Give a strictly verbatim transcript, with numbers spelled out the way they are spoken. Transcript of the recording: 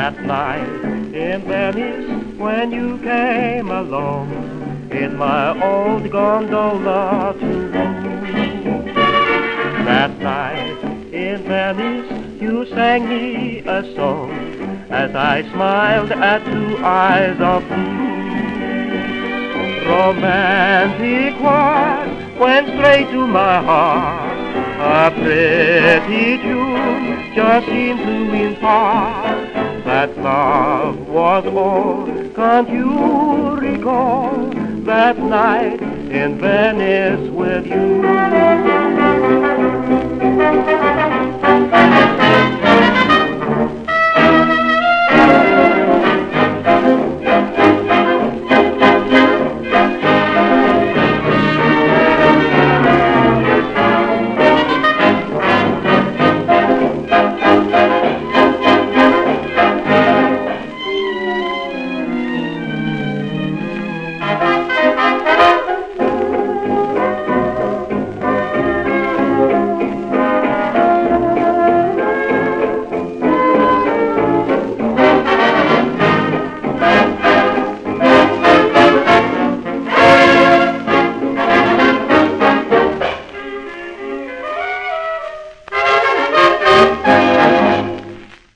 That night in Venice when you came along in my old gondola to woo. That night in Venice you sang me a song as I smiled at two eyes of blue. Romantic one went straight to my heart. A pretty tune just seemed to impart that love was all. Can't you recall that night in Venice with you?